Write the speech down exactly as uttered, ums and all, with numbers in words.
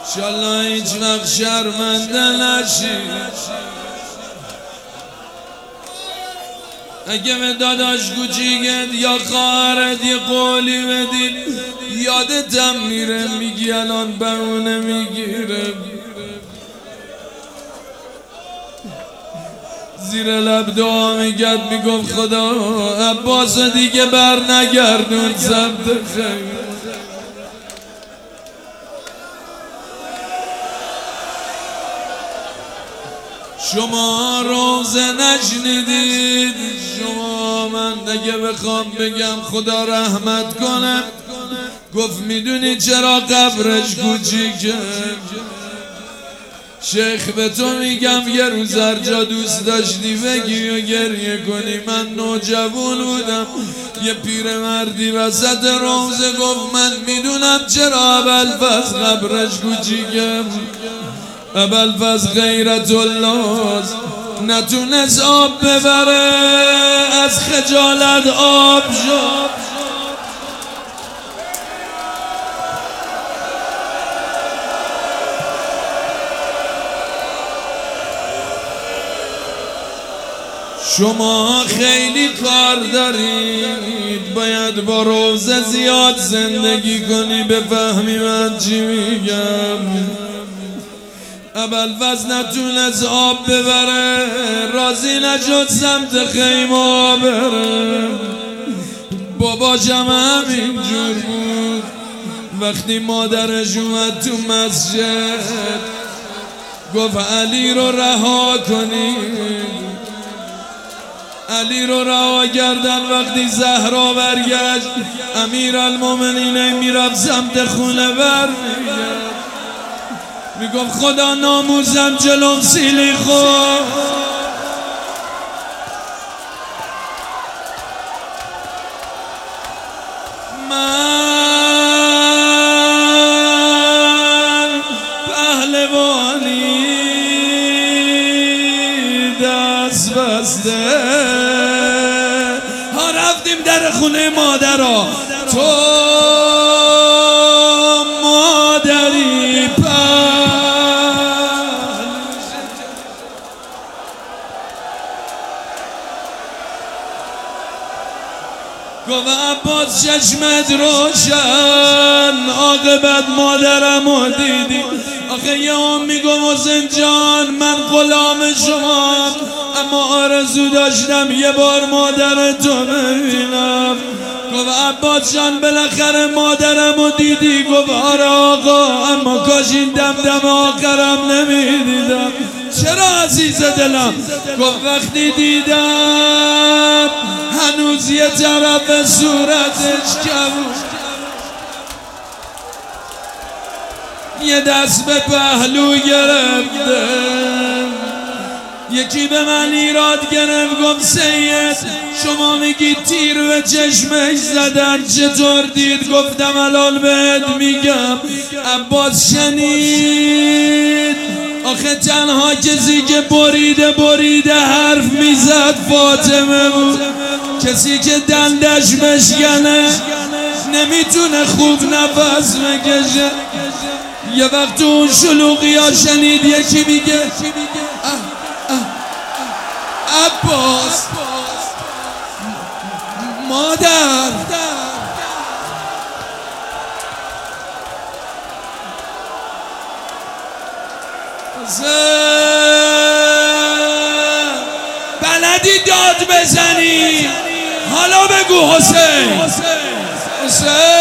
انشالله هیچ وقت شرمنده نشی. اگه به داداش کوچیکت یا خواهرت یه قولی بدی یادتم میره، میگی الان بهونه میگیره، زیر لب دعا میگرد میگفت خدا عباس دیگه بر نگردون سمت خیر. شما روزه نشنیدید، شما من اگه بخوام بگم خدا رحمت کنه، گفت میدونی چرا قبرش کوچیکه؟ شیخ به تو میگم یه روز هر جا دوست داشتی بگی و گریه کنی. من نوجوان بودم، یه پیرمردی وسط روزه گفت من میدونم چرا ابوالفضل قبرش کوچیکه. ابوالفضل غیرت الله نتونست آب ببره، از خجالت آب شد. شما خیلی کار دارید، باید با روزه زیاد زندگی کنی بفهمی من چی میگم. ابوالفضل نتونست آب ببره، راضی نشد سمت خیمه بره. باباشم همینجور بود، وقتی مادرش اومد تو مسجد گفت علی رو رها کنید. علی رو رها کردن. وقتی زهرا برگشت امیرالمومنین میرفت سمت خونه برمیگشت، میگفت خدا ناموزم جلوم سیلی خود. من پهلوانی دست بسته ها رفتیم در خونه مادرها، تو مادری گفت عباس چشمت روشن، عاقبت مادرمو دیدی. آخه یه هم میگم حسین جان من غلام شما، اما آرزو داشتم یه بار مادرتو ببینم. گفت عباس جان بالاخره مادرمو دیدی؟ گفت آره آقا، اما کاش این دمدم آخرم نمیدیدم. چرا عزیز دلم؟ گفت وقتی دیدم هنوز یه طرف صورتش کبود، یه دست به پهلو گرفته. یکی به من ایراد گرفت گفت سید شما میگی تیر به چشمش زدن، چطور دید؟ گفتم الان بهت میگم. عباس شنید. آخه تنها کسی که بریده بریده حرف میزد فاطمه بود. کسی که دندش بشکنه نمیتونه خوب نفس بکشه. یه وقت اون شلوغی ها شنید یکی میگه عباس مادر. بلدی داد بزنی؟ حالا بگو حسین. حسین